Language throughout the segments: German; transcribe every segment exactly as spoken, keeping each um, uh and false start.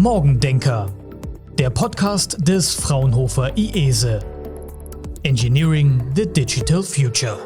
Morgendenker, der Podcast des Fraunhofer I E S E. Engineering the Digital Future.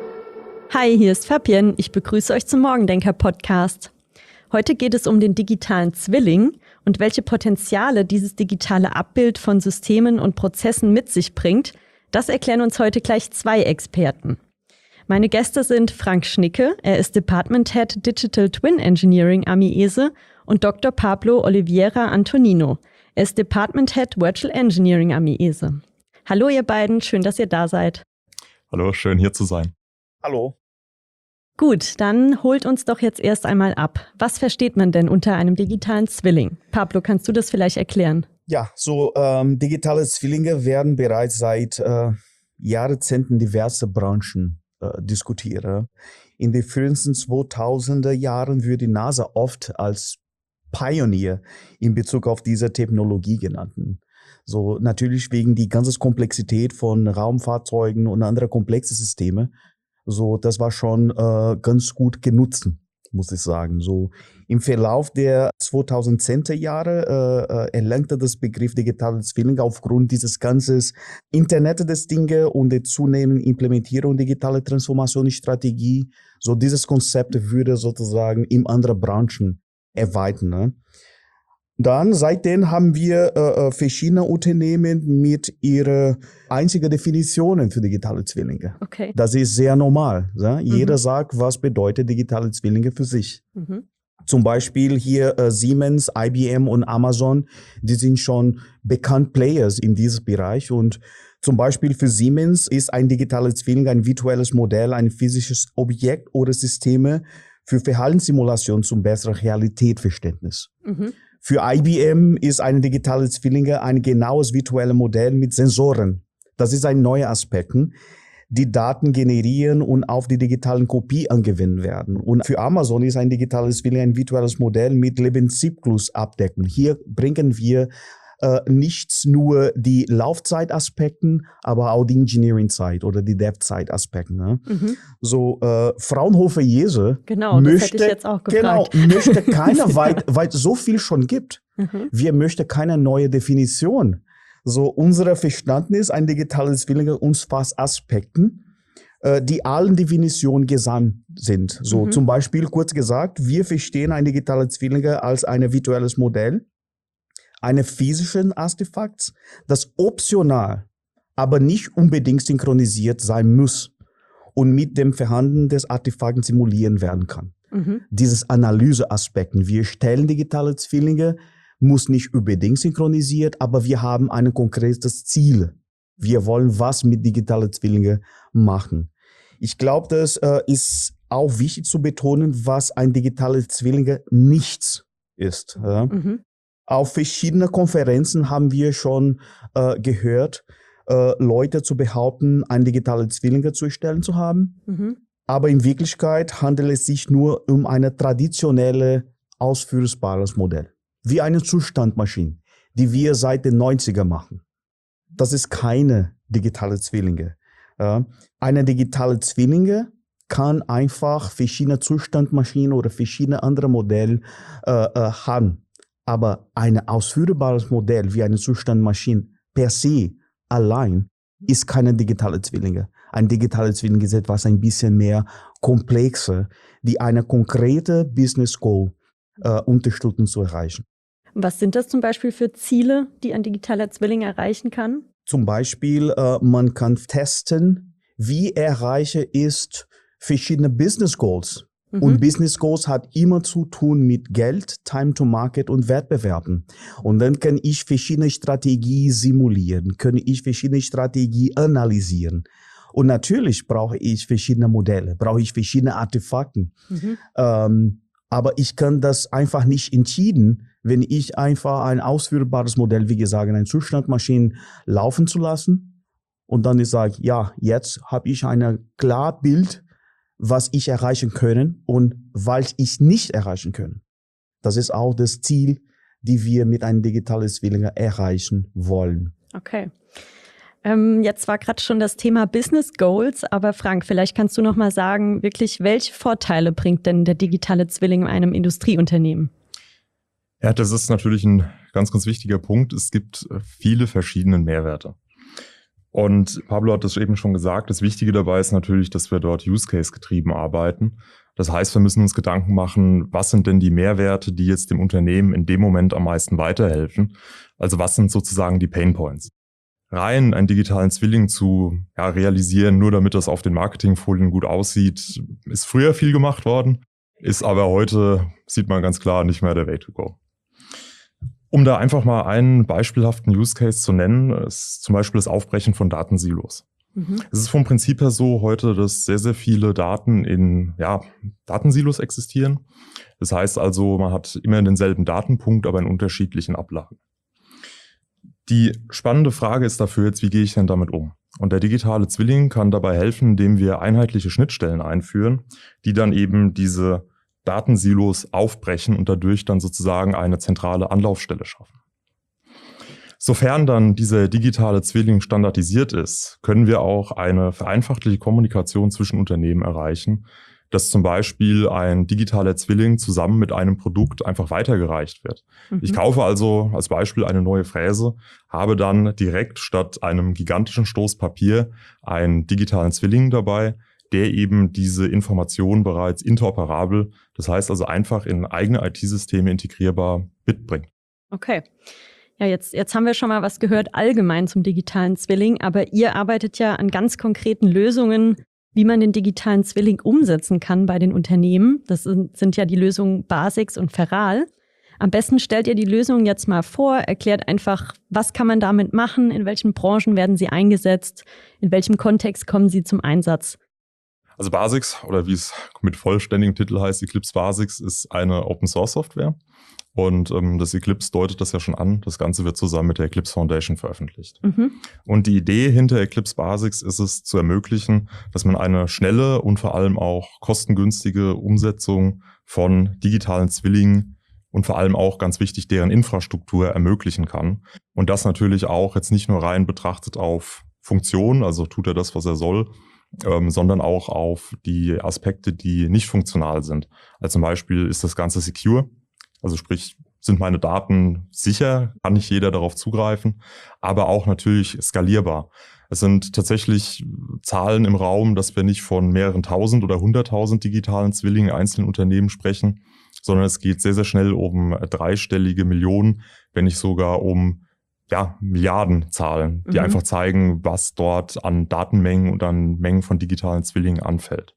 Hi, hier ist Fabienne. Ich begrüße euch zum Morgendenker-Podcast. Heute geht es um den digitalen Zwilling und welche Potenziale dieses digitale Abbild von Systemen und Prozessen mit sich bringt. Das erklären uns heute gleich zwei Experten. Meine Gäste sind Frank Schnicke, er ist Department Head Digital Twin Engineering am I E S E, und Doktor Pablo Oliveira Antonino. Er ist Department Head Virtual Engineering am I E S E. Hallo ihr beiden, schön, dass ihr da seid. Hallo, schön hier zu sein. Hallo. Gut, dann holt uns doch jetzt erst einmal ab. Was versteht man denn unter einem digitalen Zwilling? Pablo, kannst du das vielleicht erklären? Ja, so ähm, digitale Zwillinge werden bereits seit äh, Jahrzehnten diverse Branchen äh, diskutiert. In den frühesten zweitausender Jahren wird die NASA oft als Pionier in Bezug auf diese Technologie genannt. So natürlich wegen die ganze Komplexität von Raumfahrzeugen und anderer komplexen Systeme. So, das war schon äh, ganz gut genutzt, muss ich sagen. So im Verlauf der zweitausendzehnter Jahre äh, erlangte das Begriff digitale Zwillinge aufgrund dieses ganzen Internet des Dinge und der zunehmenden Implementierung digitaler Transformationsstrategie. So dieses Konzept würde sozusagen in andere Branchen erweitern. Ne? Dann, seitdem haben wir äh, verschiedene Unternehmen mit ihren einzigen Definitionen für digitale Zwillinge. Okay. Das ist sehr normal. Ja? Mhm. Jeder sagt, was bedeutet digitale Zwillinge für sich. Mhm. Zum Beispiel hier äh, Siemens, I B M und Amazon, die sind schon bekannt Players in diesem Bereich. Und zum Beispiel für Siemens ist ein digitales Zwilling ein virtuelles Modell, ein physisches Objekt oder Systeme für Verhaltenssimulation zum besseren Realitätsverständnis. Mhm. Für I B M ist ein digitales Zwillinge ein genaues virtuelles Modell mit Sensoren. Das ist ein neuer Aspekt, die Daten generieren und auf die digitalen Kopie angewendet werden. Und für Amazon ist ein digitales Zwilling ein virtuelles Modell mit Lebenszyklus abdecken. Hier bringen wir äh, nicht nur die Laufzeitaspekten, aber auch die Engineering-Zeit oder die Dev-Zeit-Aspekte. Ne? Mhm. So, äh, Fraunhofer I E S E genau, möchte, das hätte ich jetzt auch gefragt. Genau, möchte keine, weil, weil es so viel schon gibt. Mhm. Wir möchten keine neue Definition. So, unser Verständnis, ein digitales Zwilling umfasst Aspekten, äh, die allen Definitionen gesamt sind. So, mhm. Zum Beispiel, kurz gesagt, wir verstehen ein digitales Zwilling als ein virtuelles Modell, eine physischen Artefakt, das optional, aber nicht unbedingt synchronisiert sein muss und mit dem Vorhanden des Artefakten simulieren werden kann. Mhm. Dieses Analyseaspekten. Wir stellen digitale Zwillinge, muss nicht unbedingt synchronisiert, aber wir haben ein konkretes Ziel. Wir wollen was mit digitalen Zwillingen machen. Ich glaube, das äh, ist auch wichtig zu betonen, was ein digitales Zwillinge nichts ist. Ja? Mhm. Auf verschiedenen Konferenzen haben wir schon äh, gehört, äh, Leute zu behaupten, ein digitales Zwillinge zu erstellen zu haben. Mhm. Aber in Wirklichkeit handelt es sich nur um ein traditionelles, ausführbares Modell. Wie eine Zustandmaschine, die wir seit den neunziger machen. Das ist keine digitale Zwillinge. Ja. Eine digitale Zwillinge kann einfach verschiedene Zustandmaschinen oder verschiedene andere Modelle äh, äh, haben. Aber ein ausführbares Modell wie eine Zustandmaschine per se allein ist keine digitale Zwillinge. Ein digitales Zwilling ist etwas ein bisschen mehr komplexer, die eine konkrete Business Goal äh, unterstützen zu erreichen. Was sind das zum Beispiel für Ziele, die ein digitaler Zwilling erreichen kann? Zum Beispiel, äh, man kann testen, wie erreiche ist verschiedene Business Goals. Mhm. Und Business Goals hat immer zu tun mit Geld, Time to Market und Wettbewerben. Und dann kann ich verschiedene Strategien simulieren, kann ich verschiedene Strategien analysieren. Und natürlich brauche ich verschiedene Modelle, brauche ich verschiedene Artefakten. Mhm. Ähm, aber ich kann das einfach nicht entschieden, wenn ich einfach ein ausführbares Modell, wie gesagt, eine Zustandmaschine laufen zu lassen. Und dann ich sage, ja, jetzt habe ich ein klares Bild, was ich erreichen können und was ich nicht erreichen kann. Das ist auch das Ziel, die wir mit einem digitalen Zwilling erreichen wollen. Okay. Ähm, jetzt war gerade schon das Thema Business Goals, aber Frank, vielleicht kannst du noch mal sagen, wirklich, welche Vorteile bringt denn der digitale Zwilling einem Industrieunternehmen? Ja, das ist natürlich ein ganz, ganz wichtiger Punkt. Es gibt viele verschiedene Mehrwerte. Und Pablo hat das eben schon gesagt, das Wichtige dabei ist natürlich, dass wir dort Use-Case-getrieben arbeiten. Das heißt, wir müssen uns Gedanken machen, was sind denn die Mehrwerte, die jetzt dem Unternehmen in dem Moment am meisten weiterhelfen? Also was sind sozusagen die Pain Points? Rein einen digitalen Zwilling zu ja, realisieren, nur damit das auf den Marketingfolien gut aussieht, ist früher viel gemacht worden, ist aber heute, sieht man ganz klar, nicht mehr der Way to go. Um da einfach mal einen beispielhaften Use Case zu nennen, ist zum Beispiel das Aufbrechen von Datensilos. Mhm. Es ist vom Prinzip her so heute, dass sehr, sehr viele Daten in ja, Datensilos existieren. Das heißt also, man hat immer denselben Datenpunkt, aber in unterschiedlichen Ablagen. Die spannende Frage ist dafür jetzt, wie gehe ich denn damit um? Und der digitale Zwilling kann dabei helfen, indem wir einheitliche Schnittstellen einführen, die dann eben diese Datensilos aufbrechen und dadurch dann sozusagen eine zentrale Anlaufstelle schaffen. Sofern dann dieser digitale Zwilling standardisiert ist, können wir auch eine vereinfachte Kommunikation zwischen Unternehmen erreichen, dass zum Beispiel ein digitaler Zwilling zusammen mit einem Produkt einfach weitergereicht wird. Mhm. Ich kaufe also als Beispiel eine neue Fräse, habe dann direkt statt einem gigantischen Stoß Papier einen digitalen Zwilling dabei, der eben diese Informationen bereits interoperabel, das heißt also einfach in eigene I T-Systeme integrierbar mitbringt. Okay. Ja, jetzt, jetzt haben wir schon mal was gehört allgemein zum digitalen Zwilling, aber ihr arbeitet ja an ganz konkreten Lösungen, wie man den digitalen Zwilling umsetzen kann bei den Unternehmen. Das sind, sind ja die Lösungen Basix und Feral. Am besten stellt ihr die Lösungen jetzt mal vor, erklärt einfach, was kann man damit machen, in welchen Branchen werden sie eingesetzt, in welchem Kontext kommen sie zum Einsatz. Also Basix, oder wie es mit vollständigem Titel heißt, Eclipse Basix, ist eine Open-Source-Software. Und ähm, das Eclipse deutet das ja schon an. Das Ganze wird zusammen mit der Eclipse Foundation veröffentlicht. Mhm. Und die Idee hinter Eclipse Basix ist es zu ermöglichen, dass man eine schnelle und vor allem auch kostengünstige Umsetzung von digitalen Zwillingen und vor allem auch, ganz wichtig, deren Infrastruktur ermöglichen kann. Und das natürlich auch jetzt nicht nur rein betrachtet auf Funktion, also tut er das, was er soll, ähm, sondern auch auf die Aspekte, die nicht funktional sind. Also zum Beispiel ist das Ganze secure. Also sprich, sind meine Daten sicher, kann nicht jeder darauf zugreifen, aber auch natürlich skalierbar. Es sind tatsächlich Zahlen im Raum, dass wir nicht von mehreren tausend oder hunderttausend digitalen Zwillingen einzelnen Unternehmen sprechen, sondern es geht sehr, sehr schnell um dreistellige Millionen, wenn nicht sogar um ja, Milliardenzahlen, die mhm. einfach zeigen, was dort an Datenmengen und an Mengen von digitalen Zwillingen anfällt.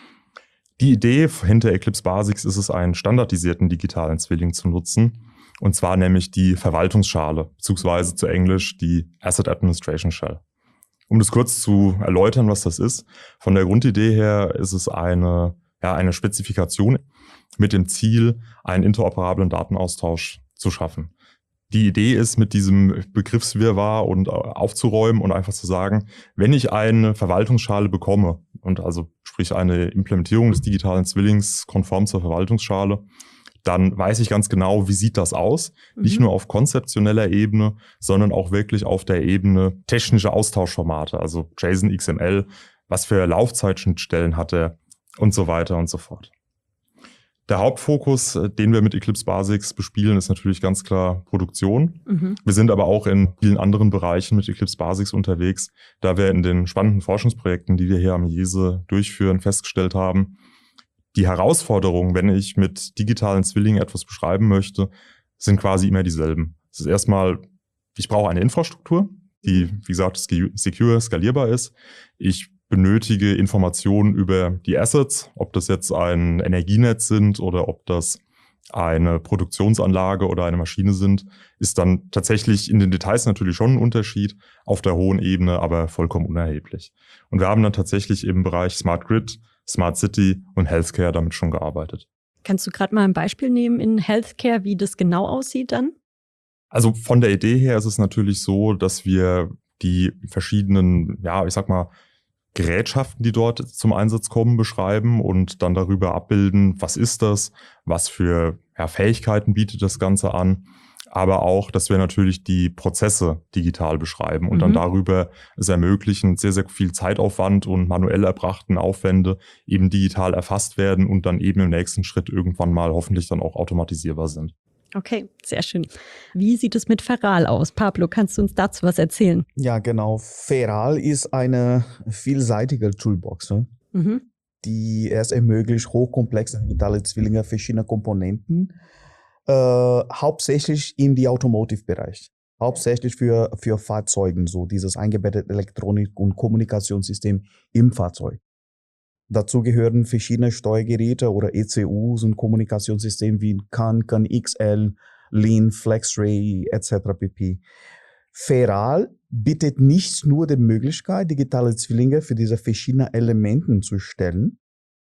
Die Idee hinter Eclipse Basix ist es, einen standardisierten digitalen Zwilling zu nutzen, und zwar nämlich die Verwaltungsschale, beziehungsweise zu Englisch die Asset Administration Shell. Um das kurz zu erläutern, was das ist, von der Grundidee her ist es eine, ja, eine Spezifikation mit dem Ziel, einen interoperablen Datenaustausch zu schaffen. Die Idee ist, mit diesem Begriffswirrwarr und aufzuräumen und einfach zu sagen, wenn ich eine Verwaltungsschale bekomme und also sprich eine Implementierung des digitalen Zwillings konform zur Verwaltungsschale, dann weiß ich ganz genau, wie sieht das aus. Mhm. Nicht nur auf konzeptioneller Ebene, sondern auch wirklich auf der Ebene technische Austauschformate, also JSON, X M L, was für Laufzeitschnittstellen hat er und so weiter und so fort. Der Hauptfokus, den wir mit Eclipse Basix bespielen, ist natürlich ganz klar Produktion. Mhm. Wir sind aber auch in vielen anderen Bereichen mit Eclipse Basix unterwegs, da wir in den spannenden Forschungsprojekten, die wir hier am IESE durchführen, festgestellt haben, die Herausforderungen, wenn ich mit digitalen Zwillingen etwas beschreiben möchte, sind quasi immer dieselben. Es ist erstmal, ich brauche eine Infrastruktur, die, wie gesagt, secure, skalierbar ist. Ich benötige Informationen über die Assets, ob das jetzt ein Energienetz sind oder ob das eine Produktionsanlage oder eine Maschine sind, ist dann tatsächlich in den Details natürlich schon ein Unterschied, auf der hohen Ebene aber vollkommen unerheblich. Und wir haben dann tatsächlich im Bereich Smart Grid, Smart City und Healthcare damit schon gearbeitet. Kannst du gerade mal ein Beispiel nehmen in Healthcare, wie das genau aussieht dann? Also von der Idee her ist es natürlich so, dass wir die verschiedenen, ja, ich sag mal, Gerätschaften, die dort zum Einsatz kommen, beschreiben und dann darüber abbilden, was ist das, was für ja, Fähigkeiten bietet das Ganze an, aber auch, dass wir natürlich die Prozesse digital beschreiben und mhm. dann darüber es ermöglichen, sehr, sehr viel Zeitaufwand und manuell erbrachten Aufwände eben digital erfasst werden und dann eben im nächsten Schritt irgendwann mal hoffentlich dann auch automatisierbar sind. Okay, sehr schön. Wie sieht es mit Feral aus? Pablo, kannst du uns dazu was erzählen? Ja, genau. Feral ist eine vielseitige Toolbox, ne? Mhm. die es ermöglicht, hochkomplexe digitale Zwillinge verschiedener Komponenten, äh, hauptsächlich im Automotive-Bereich. Hauptsächlich für, für Fahrzeugen, so dieses eingebettete Elektronik- und Kommunikationssystem im Fahrzeug. Dazu gehören verschiedene Steuergeräte oder E C Us und Kommunikationssysteme wie C A N, C A N X L, Lean, FlexRay et cetera pp. Feral bietet nicht nur die Möglichkeit, digitale Zwillinge für diese verschiedenen Elemente zu stellen,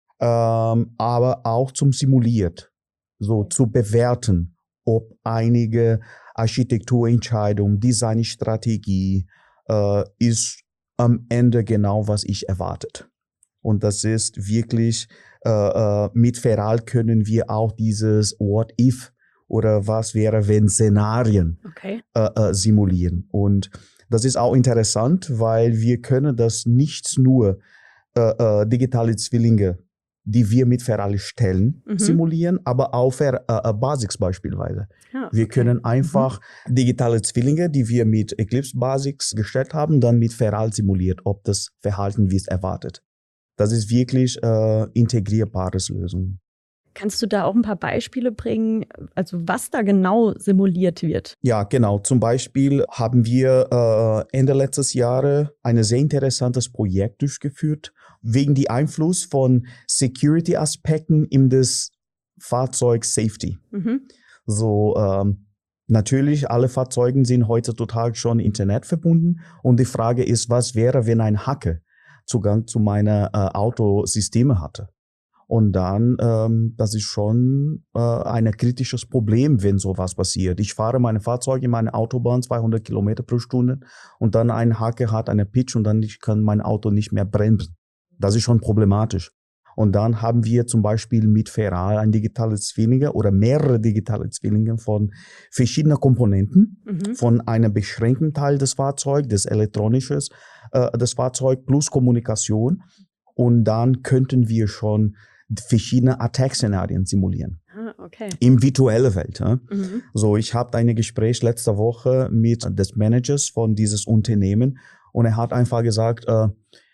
ähm, aber auch zum Simuliert, so zu bewerten, ob einige Architekturentscheidung, Designstrategie äh, ist am Ende genau, was ich erwartet. Und das ist wirklich, äh, äh, mit Feral können wir auch dieses What if oder was wäre, wenn Szenarien Okay. äh, äh, simulieren. Und das ist auch interessant, weil wir können das nicht nur äh, äh, digitale Zwillinge, die wir mit Feral stellen, Mhm. simulieren, aber auch für äh, Basics beispielsweise. Ja, Wir okay. können einfach mhm. digitale Zwillinge, die wir mit Eclipse Basics gestellt haben, dann mit Feral simuliert, ob das Verhalten wie es erwartet. Das ist wirklich äh, integrierbares Lösung. Kannst du da auch ein paar Beispiele bringen, also was da genau simuliert wird? Ja, genau. Zum Beispiel haben wir äh, Ende letztes Jahres ein sehr interessantes Projekt durchgeführt, wegen dem Einfluss von Security-Aspekten in das Fahrzeug-Safety. Mhm. So, ähm, natürlich, alle Fahrzeuge sind heutzutage schon Internet verbunden und die Frage ist, was wäre, wenn ein Hacker Zugang zu meiner äh, Autosysteme hatte? Und dann, ähm, das ist schon äh, ein kritisches Problem, wenn sowas passiert. Ich fahre meine Fahrzeuge in meine Autobahn zweihundert Kilometer pro Stunde und dann ein Hacker hat eine Pitch und dann ich kann mein Auto nicht mehr bremsen. Das ist schon problematisch. Und dann haben wir zum Beispiel mit Feral ein digitales Zwillinge oder mehrere digitale Zwillinge von verschiedenen Komponenten, Mhm. von einem beschränkten Teil des Fahrzeugs, des Elektronisches, äh, des Fahrzeugs plus Kommunikation. Und dann könnten wir schon verschiedene Attack-Szenarien simulieren. Ah, okay. Im virtuellen Welt. Ja. Mhm. So, ich habe ein Gespräch letzte Woche mit des Managers von dieses Unternehmen und er hat einfach gesagt, äh,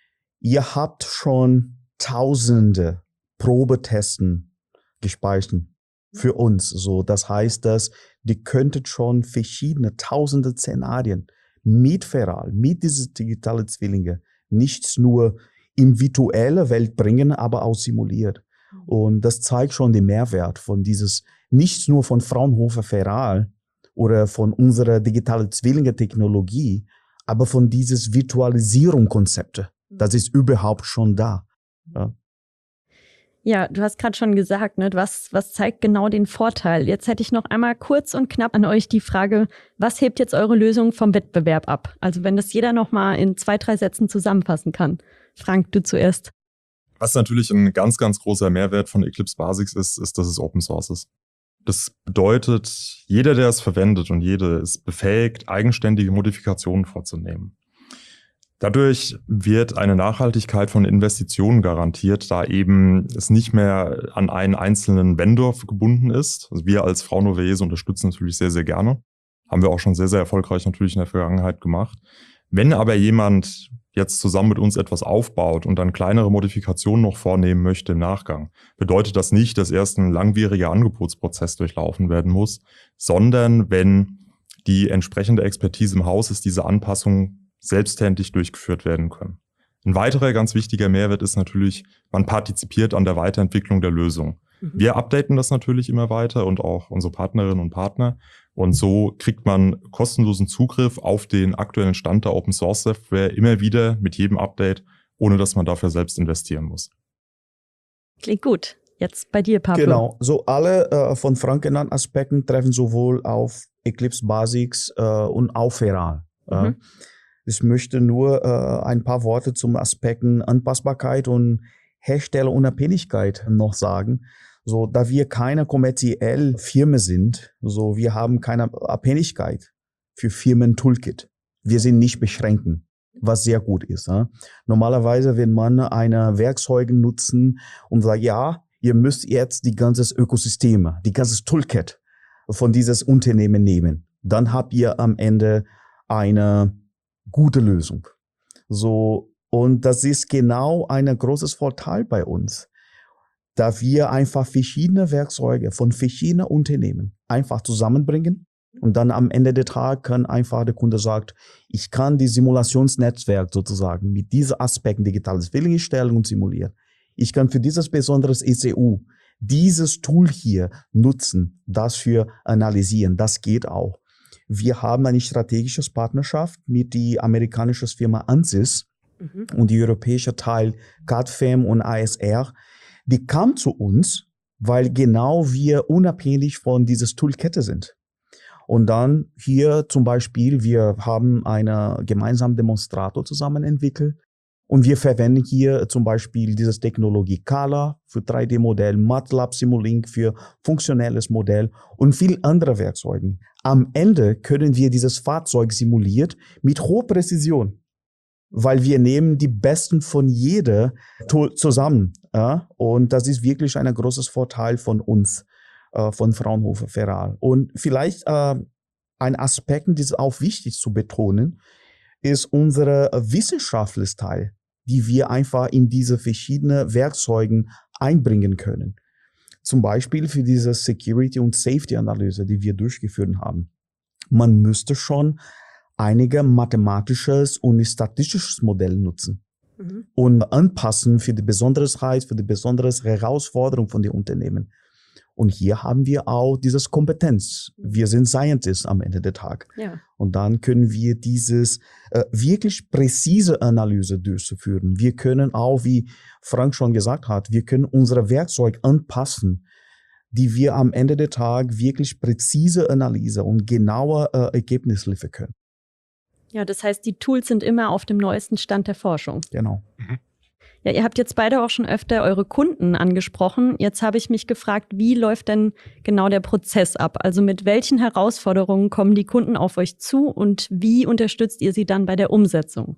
ihr habt schon tausende Probetesten gespeichert für uns. So, das heißt, dass die könntet schon verschiedene tausende Szenarien mit Feral, mit diesen digitalen Zwillinge, nicht nur im virtuelle Welt bringen, aber auch simuliert. Und das zeigt schon den Mehrwert von dieses, nicht nur von Fraunhofer Feral oder von unserer digitalen Zwillinge-Technologie, aber von dieses Virtualisierung-Konzepte. Das ist überhaupt schon da. Ja. Ja, du hast gerade schon gesagt, ne, was, was zeigt genau den Vorteil? Jetzt hätte ich noch einmal kurz und knapp an euch die Frage, was hebt jetzt eure Lösung vom Wettbewerb ab? Also wenn das jeder noch mal in zwei, drei Sätzen zusammenfassen kann. Frank, du zuerst. Was natürlich ein ganz, ganz großer Mehrwert von Eclipse Basics ist, ist, dass es Open Source ist. Das bedeutet, jeder, der es verwendet und jede ist befähigt, eigenständige Modifikationen vorzunehmen. Dadurch wird eine Nachhaltigkeit von Investitionen garantiert, da eben es nicht mehr an einen einzelnen Vendor gebunden ist. Also wir als Fraunhofer I E S E unterstützen natürlich sehr, sehr gerne. Haben wir auch schon sehr, sehr erfolgreich natürlich in der Vergangenheit gemacht. Wenn aber jemand jetzt zusammen mit uns etwas aufbaut und dann kleinere Modifikationen noch vornehmen möchte im Nachgang, bedeutet das nicht, dass erst ein langwieriger Angebotsprozess durchlaufen werden muss, sondern wenn die entsprechende Expertise im Haus ist, diese Anpassungen selbsttätig durchgeführt werden können. Ein weiterer ganz wichtiger Mehrwert ist natürlich, man partizipiert an der Weiterentwicklung der Lösung. Mhm. Wir updaten das natürlich immer weiter und auch unsere Partnerinnen und Partner. Und so kriegt man kostenlosen Zugriff auf den aktuellen Stand der Open Source Software immer wieder mit jedem Update, ohne dass man dafür selbst investieren muss. Klingt gut. Jetzt bei dir, Pablo. Genau. So alle äh, von Frank genannten Aspekten treffen sowohl auf Eclipse Basics äh, und auf Feral. Mhm. Äh, ich möchte nur äh, ein paar Worte zum Aspekten Anpassbarkeit und Herstellerunabhängigkeit noch sagen. So, da wir keine kommerzielle Firma sind, so wir haben keine Abhängigkeit für Firmen-Toolkit. Wir sind nicht beschränken, was sehr gut ist. Ja? Normalerweise, wenn man eine Werkzeuge nutzen und sagt, ja, ihr müsst jetzt die ganze Ökosystem, die ganze Toolkit von dieses Unternehmen nehmen. Dann habt ihr am Ende eine gute Lösung. So, und das ist genau ein großes Vorteil bei uns, da wir einfach verschiedene Werkzeuge von verschiedenen Unternehmen einfach zusammenbringen. Und dann am Ende des Tages kann einfach der Kunde sagt, ich kann die Simulationsnetzwerk sozusagen mit diesen Aspekten digitales Zwilling stellen und simulieren. Ich kann für dieses besonderes E C U dieses Tool hier nutzen, das für analysieren. Das geht auch. Wir haben eine strategische Partnerschaft mit der amerikanischen Firma Ansys mhm. und die europäische Teil C A D F E M und A S R. Die kam zu uns, weil genau wir unabhängig von dieses Toolkette sind. Und dann hier zum Beispiel, wir haben einen gemeinsamen Demonstrator zusammen entwickelt und wir verwenden hier zum Beispiel diese Technologie Kala für drei D-Modell, MATLAB Simulink für funktionelles Modell und viel andere Werkzeuge. Am Ende können wir dieses Fahrzeug simuliert mit hoher Präzision, weil wir nehmen die Besten von jeder Tool zusammen. Ja? Und das ist wirklich ein großes Vorteil von uns. Von Fraunhofer Ferral. Und vielleicht äh, ein Aspekt, das ist auch wichtig zu betonen, ist unsere wissenschaftliche Teil, die wir einfach in diese verschiedenen Werkzeugen einbringen können. Zum Beispiel für diese Security- und Safety-Analyse, die wir durchgeführt haben. Man müsste schon einige mathematisches und statistisches Modell nutzen mhm. und anpassen für die Besonderheit, für die besondere Herausforderung von den Unternehmen. Und hier haben wir auch dieses Kompetenz. Wir sind Scientists am Ende des Tages. Ja. Und dann können wir dieses äh, wirklich präzise Analyse durchführen. Wir können auch, wie Frank schon gesagt hat, wir können unsere Werkzeuge anpassen, die wir am Ende des Tages wirklich präzise Analyse und genaue äh, Ergebnisse liefern können. Ja, das heißt, die Tools sind immer auf dem neuesten Stand der Forschung. Genau. Mhm. Ja, ihr habt jetzt beide auch schon öfter eure Kunden angesprochen. Jetzt habe ich mich gefragt, wie läuft denn genau der Prozess ab? Also mit welchen Herausforderungen kommen die Kunden auf euch zu und wie unterstützt ihr sie dann bei der Umsetzung?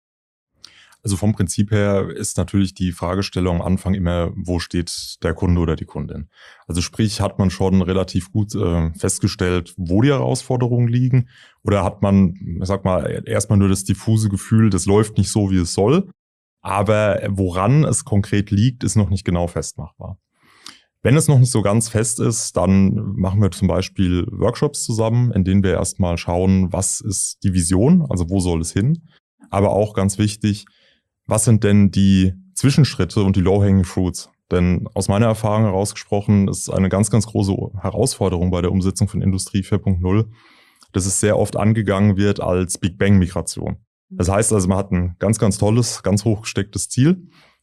Also vom Prinzip her ist natürlich die Fragestellung am Anfang immer, wo steht der Kunde oder die Kundin? Also sprich, hat man schon relativ gut äh, festgestellt, wo die Herausforderungen liegen? Oder hat man, ich sag mal, erstmal nur das diffuse Gefühl, das läuft nicht so, wie es soll? Aber woran es konkret liegt, ist noch nicht genau festmachbar. Wenn es noch nicht so ganz fest ist, dann machen wir zum Beispiel Workshops zusammen, in denen wir erstmal schauen, was ist die Vision, also wo soll es hin. Aber auch ganz wichtig, was sind denn die Zwischenschritte und die Low-Hanging Fruits? Denn aus meiner Erfahrung herausgesprochen ist eine ganz, ganz große Herausforderung bei der Umsetzung von Industrie vier Punkt null, dass es sehr oft angegangen wird als Big Bang-Migration. Das heißt also, man hat ein ganz, ganz tolles, ganz hochgestecktes Ziel,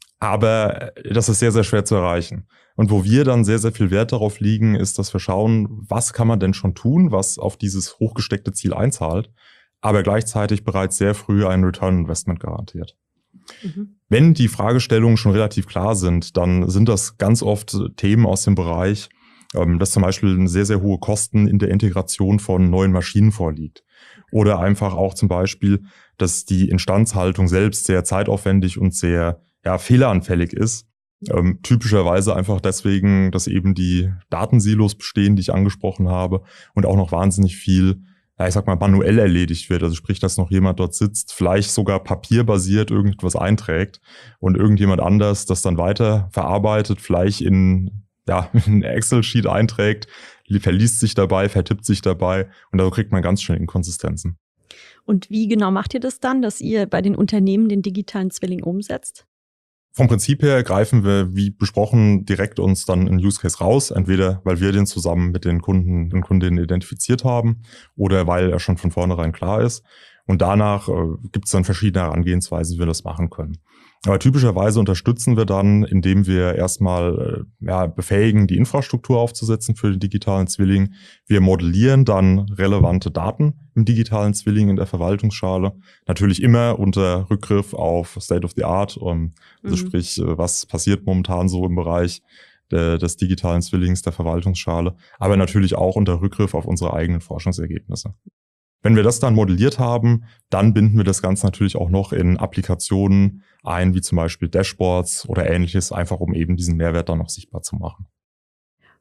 aber das ist sehr, sehr schwer zu erreichen. Und wo wir dann sehr, sehr viel Wert darauf liegen, ist, dass wir schauen, was kann man denn schon tun, was auf dieses hochgesteckte Ziel einzahlt, aber gleichzeitig bereits sehr früh ein Return Investment garantiert. Mhm. Wenn die Fragestellungen schon relativ klar sind, dann sind das ganz oft Themen aus dem Bereich, dass zum Beispiel sehr, sehr hohe Kosten in der Integration von neuen Maschinen vorliegt. Oder einfach auch zum Beispiel, dass die Instandhaltung selbst sehr zeitaufwendig und sehr ja, fehleranfällig ist. Ähm, typischerweise einfach deswegen, dass eben die Datensilos bestehen, die ich angesprochen habe, und auch noch wahnsinnig viel, ja, ich sag mal, manuell erledigt wird. Also sprich, dass noch jemand dort sitzt, vielleicht sogar papierbasiert irgendwas einträgt und irgendjemand anders das dann weiter verarbeitet, vielleicht in ja, ein Excel-Sheet einträgt, verliest sich dabei, vertippt sich dabei und da kriegt man ganz schnell Inkonsistenzen. Und wie genau macht ihr das dann, dass ihr bei den Unternehmen den digitalen Zwilling umsetzt? Vom Prinzip her greifen wir, wie besprochen, direkt uns dann einen Use Case raus, entweder weil wir den zusammen mit den Kunden und Kundinnen identifiziert haben oder weil er schon von vornherein klar ist. Und danach äh, gibt es dann verschiedene Herangehensweisen, wie wir das machen können. Aber typischerweise unterstützen wir dann, indem wir erstmal äh, ja, befähigen, die Infrastruktur aufzusetzen für den digitalen Zwilling. Wir modellieren dann relevante Daten im digitalen Zwilling in der Verwaltungsschale. Natürlich immer unter Rückgriff auf State of the Art. Um, also mhm. sprich, äh, was passiert momentan so im Bereich de, des digitalen Zwillings der Verwaltungsschale. Aber natürlich auch unter Rückgriff auf unsere eigenen Forschungsergebnisse. Wenn wir das dann modelliert haben, dann binden wir das Ganze natürlich auch noch in Applikationen ein, wie zum Beispiel Dashboards oder Ähnliches, einfach um eben diesen Mehrwert dann noch sichtbar zu machen.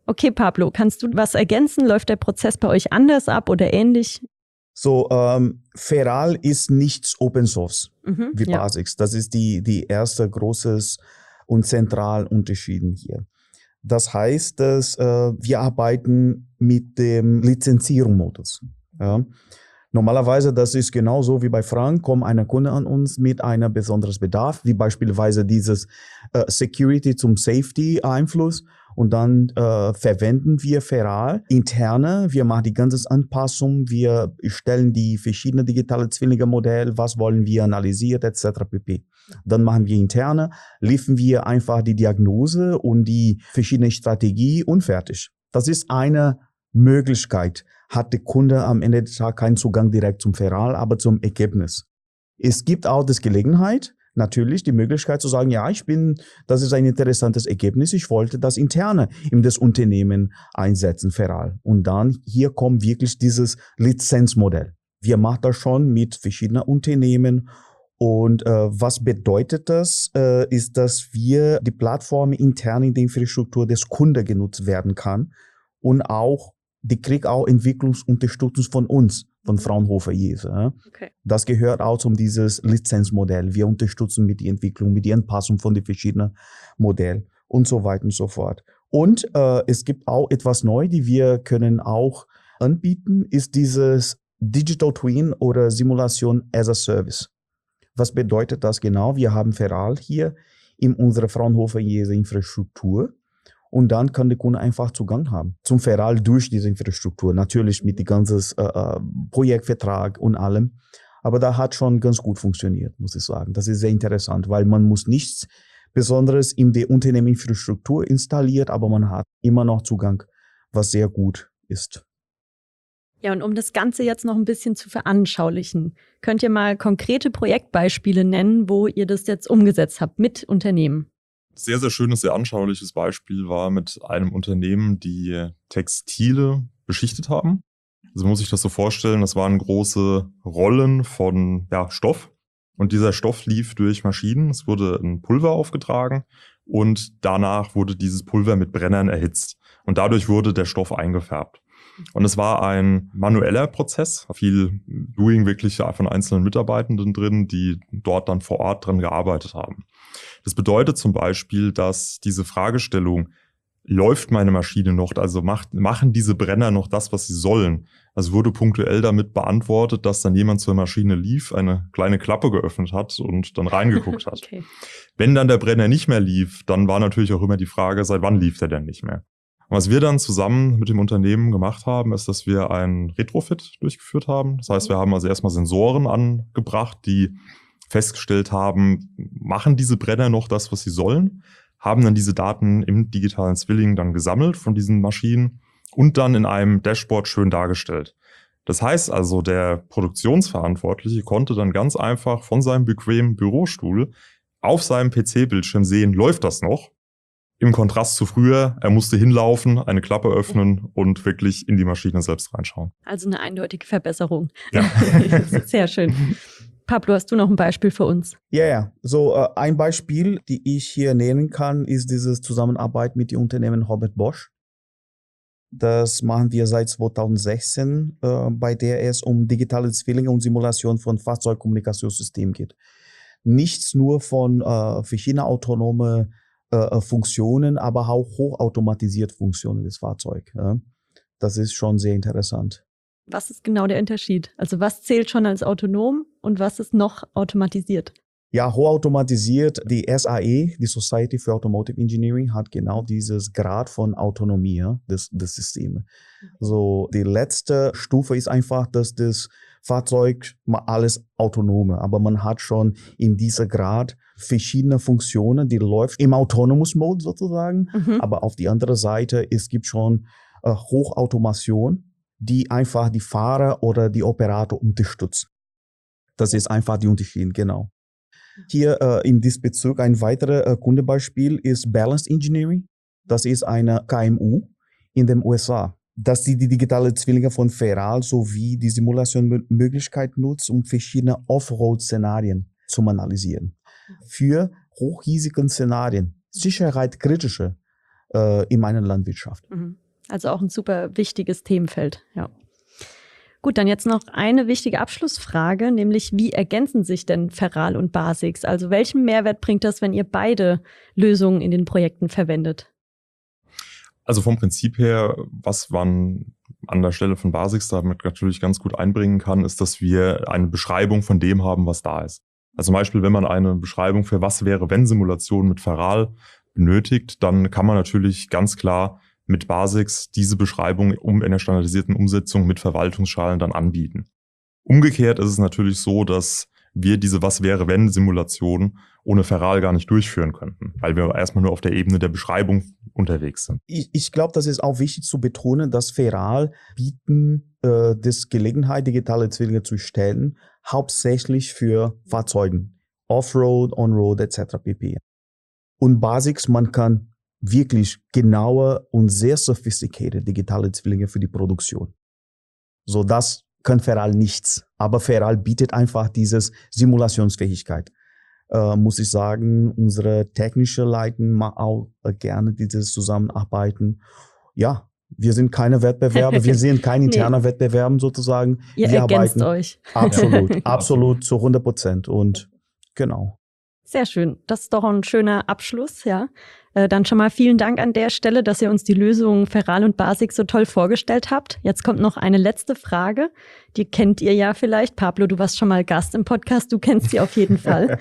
Okay, Pablo, kannst du was ergänzen? Läuft der Prozess bei euch anders ab oder ähnlich? So, ähm, Feral ist nichts Open Source Mhm, wie ja. Basics. Das ist die, die erste großes und zentral Unterschieden hier. Das heißt, dass äh, wir arbeiten mit dem Lizenzierungsmodus. Ja. Normalerweise, das ist genauso wie bei Frank, kommt eine Kunde an uns mit einem besonderen Bedarf, wie beispielsweise dieses äh, Security zum Safety-Einfluss. Und dann äh, verwenden wir Feral interne, wir machen die ganze Anpassung, wir stellen die verschiedenen digitale Zwillinge-Modelle, was wollen wir analysiert, et cetera pp. Dann machen wir interne, liefern wir einfach die Diagnose und die verschiedene Strategie und fertig. Das ist eine Möglichkeit. Hat der Kunde am Ende des Tages keinen Zugang direkt zum Feral, aber zum Ergebnis. Es gibt auch die Gelegenheit, natürlich die Möglichkeit zu sagen, ja, ich bin, das ist ein interessantes Ergebnis, ich wollte das interne in das Unternehmen einsetzen, Feral. Und dann, hier kommt wirklich dieses Lizenzmodell. Wir machen das schon mit verschiedenen Unternehmen. Und äh, was bedeutet das, äh, ist, dass wir die Plattform intern in der Infrastruktur des Kunden genutzt werden kann und auch, die kriegt auch Entwicklungsunterstützung von uns, von Fraunhofer I E S E. Ja. Okay. Das gehört auch zum dieses Lizenzmodell. Wir unterstützen mit der Entwicklung, mit der Anpassung von den verschiedenen Modellen und so weiter und so fort. Und äh, es gibt auch etwas neu, die wir können auch anbieten, ist dieses Digital Twin oder Simulation as a Service. Was bedeutet das genau? Wir haben Feral hier in unserer Fraunhofer I E S E-Infrastruktur. Und dann kann der Kunde einfach Zugang haben zum Feral durch diese Infrastruktur. Natürlich mit dem ganzen äh, Projektvertrag und allem. Aber da hat schon ganz gut funktioniert, muss ich sagen. Das ist sehr interessant, weil man muss nichts Besonderes in der Unternehmensinfrastruktur installiert, aber man hat immer noch Zugang, was sehr gut ist. Ja, und um das Ganze jetzt noch ein bisschen zu veranschaulichen, könnt ihr mal konkrete Projektbeispiele nennen, wo ihr das jetzt umgesetzt habt mit Unternehmen? Sehr, sehr schönes, sehr anschauliches Beispiel war mit einem Unternehmen, die Textile beschichtet haben. Also man muss sich das so vorstellen, das waren große Rollen von ja, Stoff und dieser Stoff lief durch Maschinen. Es wurde ein Pulver aufgetragen und danach wurde dieses Pulver mit Brennern erhitzt und dadurch wurde der Stoff eingefärbt. Und es war ein manueller Prozess, viel Doing wirklich von einzelnen Mitarbeitenden drin, die dort dann vor Ort dran gearbeitet haben. Das bedeutet zum Beispiel, dass diese Fragestellung, läuft meine Maschine noch, also macht, machen diese Brenner noch das, was sie sollen? Also wurde punktuell damit beantwortet, dass dann jemand zur Maschine lief, eine kleine Klappe geöffnet hat und dann reingeguckt hat. Okay. Wenn dann der Brenner nicht mehr lief, dann war natürlich auch immer die Frage, seit wann lief der denn nicht mehr? Und was wir dann zusammen mit dem Unternehmen gemacht haben, ist, dass wir einen Retrofit durchgeführt haben. Das heißt, wir haben also erstmal Sensoren angebracht, die festgestellt haben, machen diese Brenner noch das, was sie sollen, haben dann diese Daten im digitalen Zwilling dann gesammelt von diesen Maschinen und dann in einem Dashboard schön dargestellt. Das heißt also, der Produktionsverantwortliche konnte dann ganz einfach von seinem bequemen Bürostuhl auf seinem P C-Bildschirm sehen, läuft das noch? Im Kontrast zu früher, er musste hinlaufen, eine Klappe öffnen und wirklich in die Maschine selbst reinschauen. Also eine eindeutige Verbesserung. Ja. Sehr schön. Pablo, hast du noch ein Beispiel für uns? Ja, ja. So äh, ein Beispiel, die ich hier nennen kann, ist diese Zusammenarbeit mit dem Unternehmen Robert Bosch. Das machen wir seit zweitausendsechzehn, äh, bei der es um digitale Zwillinge und Simulation von Fahrzeugkommunikationssystemen geht. Nichts nur von äh, verschiedenen autonomen äh, Funktionen, aber auch hochautomatisierte Funktionen des Fahrzeugs. Ja. Das ist schon sehr interessant. Was ist genau der Unterschied? Also was zählt schon als autonom und was ist noch automatisiert? Ja, hochautomatisiert, die S A E, die Society for Automotive Engineering, hat genau dieses Grad von Autonomie ja, des, des Systems. So, die letzte Stufe ist einfach, dass das Fahrzeug mal alles autonome, aber man hat schon in diesem Grad verschiedene Funktionen, die läuft im Autonomous Mode sozusagen, mhm. aber auf die andere Seite, es gibt schon äh, Hochautomation, die einfach die Fahrer oder die Operator unterstützen. Das ist einfach die Unterschied, genau. Hier äh, in diesem Bezug ein weiteres äh, Kundebeispiel ist Balanced Engineering. Das ist eine K M U in den U S A, dass sie die digitale Zwillinge von Feral sowie die Simulationsmöglichkeit nutzt, um verschiedene Off-Road-Szenarien zu analysieren. Für hochrisiko Szenarien, sicherheitskritische äh, in meiner Landwirtschaft. Also auch ein super wichtiges Themenfeld, ja. Gut, dann jetzt noch eine wichtige Abschlussfrage, nämlich wie ergänzen sich denn Feral und Basix? Also welchen Mehrwert bringt das, wenn ihr beide Lösungen in den Projekten verwendet? Also vom Prinzip her, was man an der Stelle von Basix damit natürlich ganz gut einbringen kann, ist, dass wir eine Beschreibung von dem haben, was da ist. Also zum Beispiel, wenn man eine Beschreibung für was wäre, wenn Simulation mit Feral benötigt, dann kann man natürlich ganz klar mit Basix diese Beschreibung um in der standardisierten Umsetzung mit Verwaltungsschalen dann anbieten. Umgekehrt ist es natürlich so, dass wir diese Was-wäre-wenn-Simulation ohne Feral gar nicht durchführen könnten, weil wir erstmal nur auf der Ebene der Beschreibung unterwegs sind. Ich, ich glaube, das ist auch wichtig zu betonen, dass Feral bieten äh, das Gelegenheit, digitale Zwillinge zu stellen, hauptsächlich für Fahrzeugen, Offroad, Onroad et cetera pp. Und Basix, man kann wirklich genaue und sehr sophisticated digitale Zwillinge für die Produktion. So, das kann Feral nichts. Aber Feral bietet einfach diese Simulationsfähigkeit. Äh, muss ich sagen, unsere technische Leiten machen auch äh, gerne dieses Zusammenarbeiten. Ja, wir sind keine Wettbewerber, wir sind kein interner nee. Wettbewerb sozusagen. Ihr wir ergänzt arbeiten euch. Absolut, absolut zu hundert Prozent und genau. Sehr schön. Das ist doch ein schöner Abschluss, ja. Äh, dann schon mal vielen Dank an der Stelle, dass ihr uns die Lösungen Feral und Basix so toll vorgestellt habt. Jetzt kommt noch eine letzte Frage. Die kennt ihr ja vielleicht. Pablo, du warst schon mal Gast im Podcast, du kennst sie auf jeden Fall.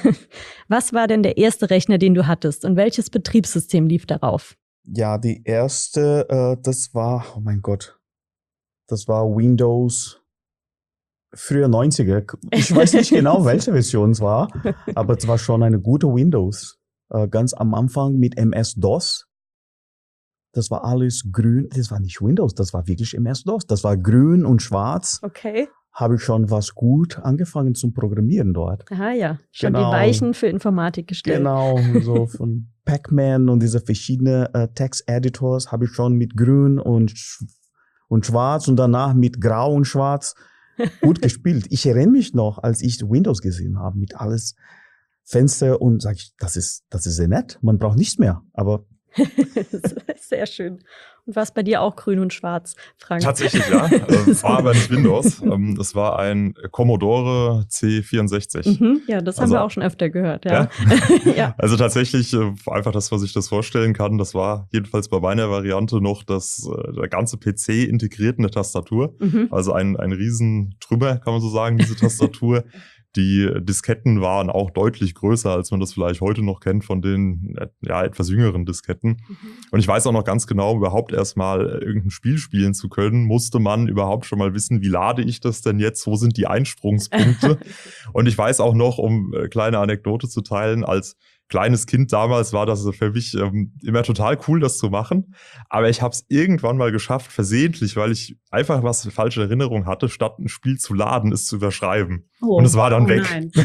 Was war denn der erste Rechner, den du hattest und welches Betriebssystem lief darauf? Ja, die erste, äh, das war, oh mein Gott, das war Windows früher neunziger. Ich weiß nicht genau, welche Version es war, aber es war schon eine gute Windows. Äh, ganz am Anfang mit M S-DOS. Das war alles grün. Das war nicht Windows, das war wirklich M S-DOS. Das war grün und schwarz. Okay. Habe ich schon was gut angefangen zum Programmieren dort. Aha, ja. Schon Genau. die Weichen für Informatik gestellt. Genau, so von Pac-Man und diese verschiedenen äh, Text-Editors habe ich schon mit grün und, sch- und schwarz und danach mit grau und schwarz gut gespielt. Ich erinnere mich noch, als ich Windows gesehen habe, mit alles Fenster und sage ich, das ist, das ist sehr nett. Man braucht nichts mehr, aber Sehr schön. Und war es bei dir auch grün und schwarz, Frank? Tatsächlich, ja. Es war aber nicht Windows. Es war ein Commodore C vierundsechzig. Mhm, ja, das haben Also- wir auch schon öfter gehört. Ja. Ja? Ja. Also tatsächlich, äh, einfach das, was ich das vorstellen kann, das war jedenfalls bei meiner Variante noch das, äh, der ganze P C integriert in der Tastatur. Mhm. Also ein, ein riesen Trümmer, kann man so sagen, diese Tastatur. Die Disketten waren auch deutlich größer, als man das vielleicht heute noch kennt von den äh, ja, etwas jüngeren Disketten. Mhm. Und ich weiß auch noch ganz genau, überhaupt erstmal irgendein Spiel spielen zu können, musste man überhaupt schon mal wissen, wie lade ich das denn jetzt, wo sind die Einsprungspunkte? Und ich weiß auch noch, um äh, kleine Anekdote zu teilen, als kleines Kind damals war das für mich ähm, immer total cool, das zu machen. Aber ich habe es irgendwann mal geschafft, versehentlich, weil ich einfach was falsche Erinnerung hatte, statt ein Spiel zu laden, es zu überschreiben. Oh. Und es war dann Oh weg. nein.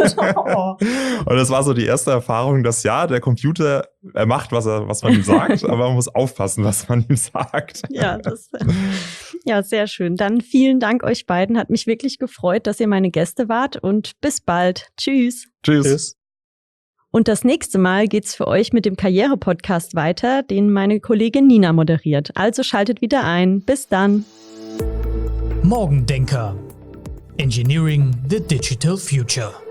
Und das war so die erste Erfahrung, dass ja, der Computer, er macht, was er, was man ihm sagt, aber man muss aufpassen, was man ihm sagt. Ja, das, ja, sehr schön. Dann vielen Dank euch beiden. Hat mich wirklich gefreut, dass ihr meine Gäste wart und bis bald. Tschüss. Tschüss. Tschüss. Und das nächste Mal geht's für euch mit dem Karriere-Podcast weiter, den meine Kollegin Nina moderiert. Also schaltet wieder ein. Bis dann. Morgendenker. Engineering the Digital Future.